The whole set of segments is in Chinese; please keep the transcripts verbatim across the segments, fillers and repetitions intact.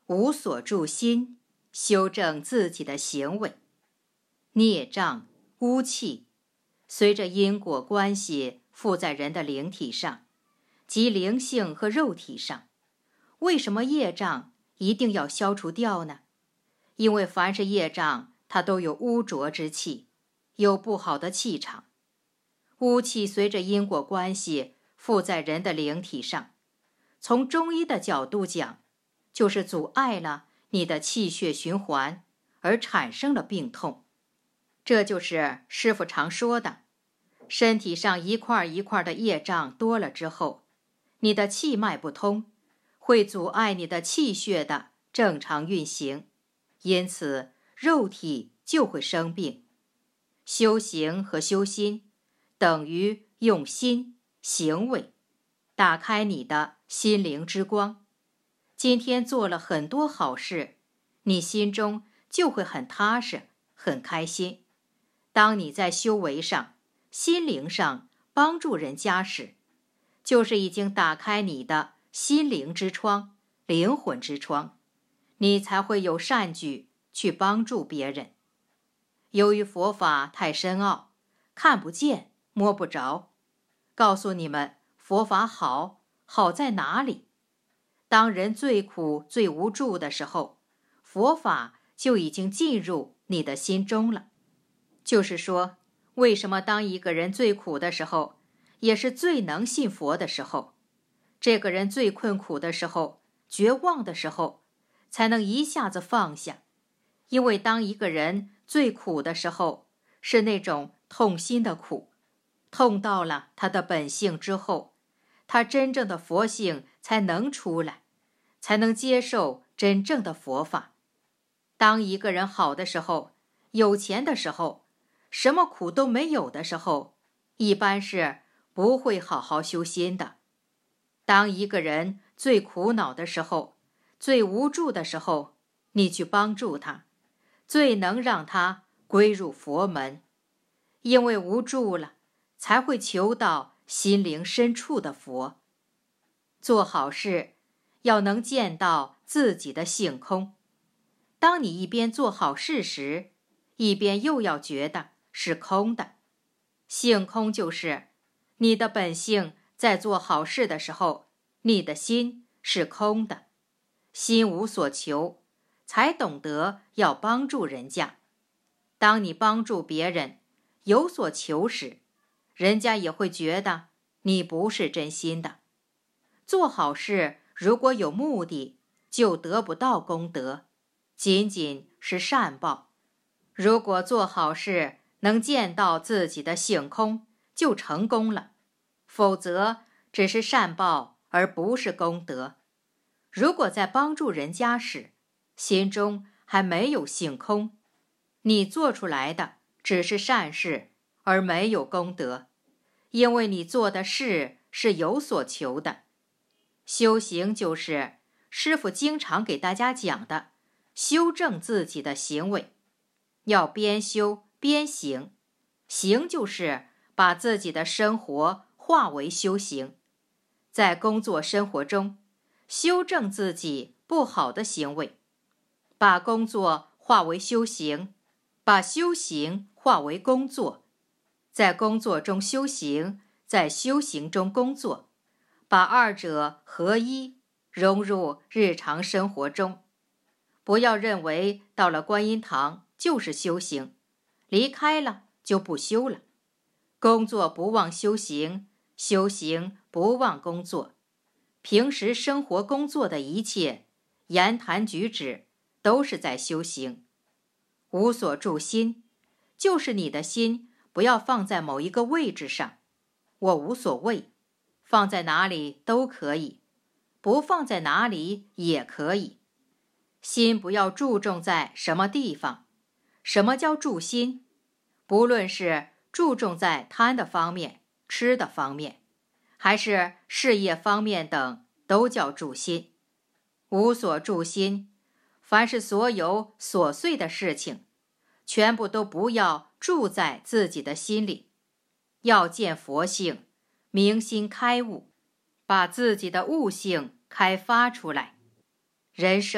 无所住心，修正自己的行为。孽障、污气，随着因果关系附在人的灵体上，即灵性和肉体上。为什么业障一定要消除掉呢？因为凡是业障，它都有污浊之气，有不好的气场。污气随着因果关系附在人的灵体上，从中医的角度讲，就是阻碍了你的气血循环，而产生了病痛。这就是师父常说的，身体上一块一块的业障多了之后，你的气脉不通，会阻碍你的气血的正常运行，因此肉体就会生病。修行和修心等于用心行为打开你的心灵之光。今天做了很多好事，你心中就会很踏实，很开心。当你在修为上、心灵上帮助人家时，就是已经打开你的心灵之窗、灵魂之窗，你才会有善举去帮助别人。由于佛法太深奥，看不见、摸不着，告诉你们佛法好，好在哪里？当人最苦、最无助的时候，佛法就已经进入你的心中了。就是说，为什么当一个人最苦的时候，也是最能信佛的时候？这个人最困苦的时候、绝望的时候，才能一下子放下。因为当一个人最苦的时候，是那种痛心的苦，痛到了他的本性之后，他真正的佛性才能出来，才能接受真正的佛法。当一个人好的时候，有钱的时候，什么苦都没有的时候，一般是不会好好修心的。当一个人最苦恼的时候，最无助的时候，你去帮助他，最能让他归入佛门。因为无助了，才会求到心灵深处的佛。做好事，要能见到自己的性空。当你一边做好事时，一边又要觉得是空的。性空就是你的本性在做好事的时候，你的心是空的，心无所求，才懂得要帮助人家。当你帮助别人有所求时，人家也会觉得你不是真心的。做好事如果有目的，就得不到功德，仅仅是善报。如果做好事能见到自己的性空，就成功了，否则只是善报而不是功德。如果在帮助人家时，心中还没有性空，你做出来的只是善事，而没有功德，因为你做的事是有所求的。修行就是师父经常给大家讲的，修正自己的行为，要边修边行。行就是把自己的生活化为修行，在工作生活中修正自己不好的行为，把工作化为修行，把修行化为工作，在工作中修行，在修行中工作，把二者合一，融入日常生活中。不要认为到了观音堂就是修行，离开了就不修了。工作不忘修行，修行不忘工作。平时生活工作的一切言谈举止都是在修行。无所住心，就是你的心不要放在某一个位置上，我无所谓，放在哪里都可以，不放在哪里也可以。心不要注重在什么地方。什么叫住心？不论是注重在贪的方面、吃的方面，还是事业方面等，都叫住心。无所住心，凡是所有琐碎的事情，全部都不要住在自己的心里。要见佛性，明心开悟，把自己的悟性开发出来。人生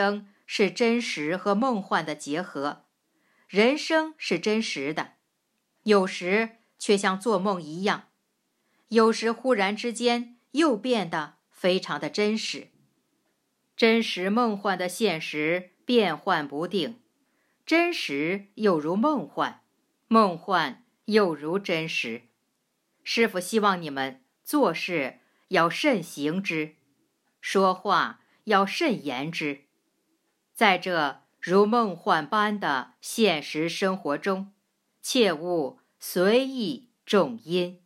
是真实和梦幻的结合，人生是真实的，有时却像做梦一样，有时忽然之间又变得非常的真实。真实梦幻的现实变幻不定，真实又如梦幻，梦幻又如真实。师父希望你们做事要慎行之，说话要慎言之，在这如梦幻般的现实生活中，切勿随意重因。